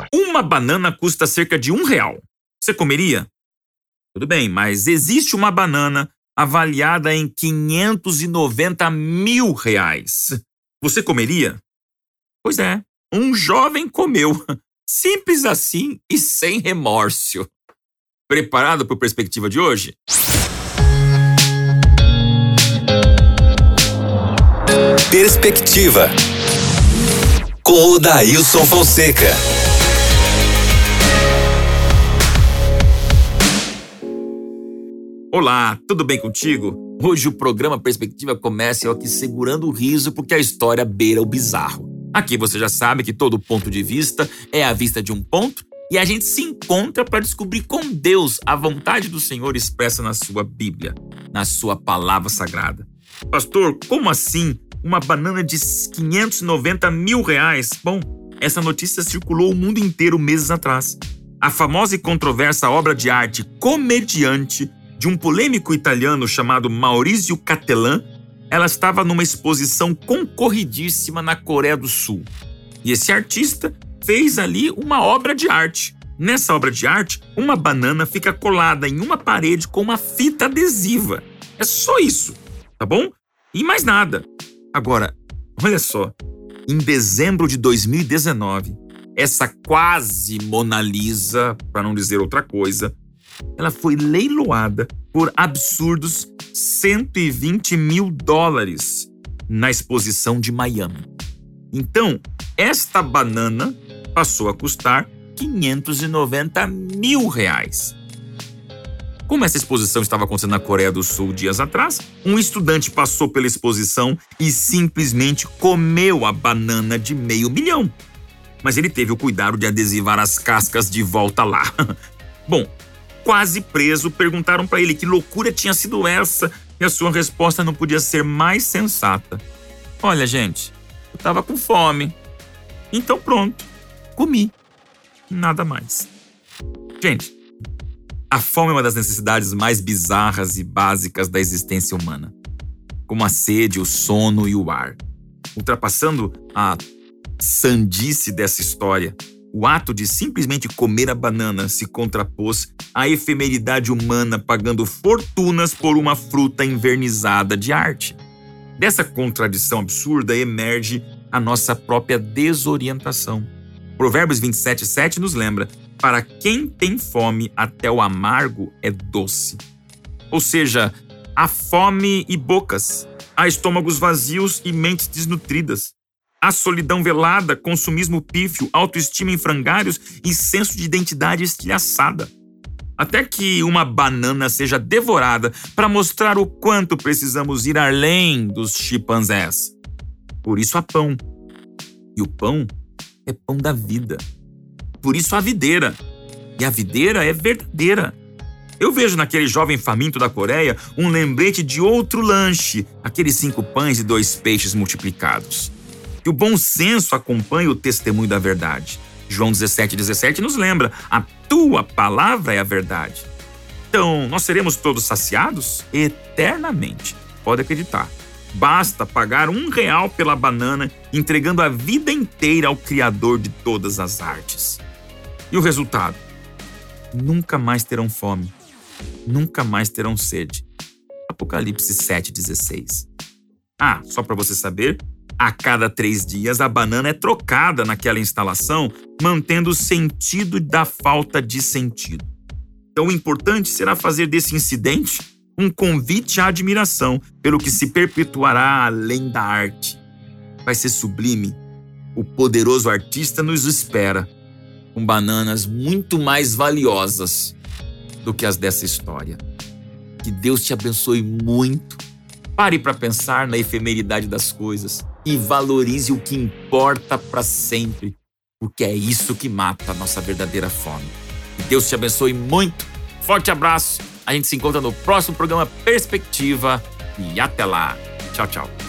Uma banana custa cerca de R$1. Você comeria? Tudo bem, mas existe uma banana avaliada em R$590 mil. Você comeria? Pois é, um jovem comeu. Simples assim e sem remorso. Preparado para a perspectiva de hoje? Perspectiva, com Odailson Fonseca. Olá, tudo bem contigo? Hoje o programa Perspectiva começa eu aqui segurando o riso porque a história beira o bizarro. Aqui você já sabe que todo ponto de vista é a vista de um ponto e a gente se encontra para descobrir com Deus a vontade do Senhor expressa na sua Bíblia, na sua palavra sagrada. Pastor, como assim? Uma banana de R$590 mil? Bom, essa notícia circulou o mundo inteiro meses atrás. A famosa e controversa obra de arte Comediante de um polêmico italiano chamado Maurizio Cattelan, ela estava numa exposição concorridíssima na Coreia do Sul. E esse artista fez ali uma obra de arte. Nessa obra de arte, uma banana fica colada em uma parede com uma fita adesiva. É só isso, tá bom? E mais nada. Agora, olha só, em dezembro de 2019, essa quase Mona Lisa, para não dizer outra coisa, ela foi leiloada por absurdos $120 mil na exposição de Miami. Então, esta banana passou a custar R$590 mil. Como essa exposição estava acontecendo na Coreia do Sul dias atrás, um estudante passou pela exposição e simplesmente comeu a banana de R$500 mil. Mas ele teve o cuidado de adesivar as cascas de volta lá. Bom, quase preso, perguntaram para ele que loucura tinha sido essa e a sua resposta não podia ser mais sensata. Olha, gente, eu tava com fome. Então pronto, comi. Nada mais. Gente, a fome é uma das necessidades mais bizarras e básicas da existência humana, como a sede, o sono e o ar. Ultrapassando a sandice dessa história, o ato de simplesmente comer a banana se contrapôs à efemeridade humana pagando fortunas por uma fruta envernizada de arte. Dessa contradição absurda emerge a nossa própria desorientação. Provérbios 27:7 nos lembra: para quem tem fome, até o amargo é doce. Ou seja, há fome e bocas, há estômagos vazios e mentes desnutridas. Há solidão velada, consumismo pífio, autoestima em frangalhos e senso de identidade estilhaçada. Até que uma banana seja devorada para mostrar o quanto precisamos ir além dos chimpanzés. Por isso há pão. E o pão é pão da vida. Por isso há videira. E a videira é verdadeira. Eu vejo naquele jovem faminto da Coreia um lembrete de outro lanche, aqueles 5 pães e 2 peixes multiplicados. Que o bom senso acompanhe o testemunho da verdade. João 17:17 nos lembra: a tua palavra é a verdade. Então, nós seremos todos saciados? Eternamente. Pode acreditar. Basta pagar R$1 pela banana, entregando a vida inteira ao Criador de todas as artes. E o resultado? Nunca mais terão fome. Nunca mais terão sede. Apocalipse 7:16. Ah, só para você saber, a cada 3 dias, a banana é trocada naquela instalação, mantendo o sentido da falta de sentido. Então, o importante será fazer desse incidente um convite à admiração pelo que se perpetuará além da arte. Vai ser sublime. O poderoso artista nos espera, com bananas muito mais valiosas do que as dessa história. Que Deus te abençoe muito. Pare para pensar na efemeridade das coisas e valorize o que importa para sempre, porque é isso que mata a nossa verdadeira fome. Que Deus te abençoe muito. Forte abraço. A gente se encontra no próximo programa Perspectiva e até lá. Tchau, tchau.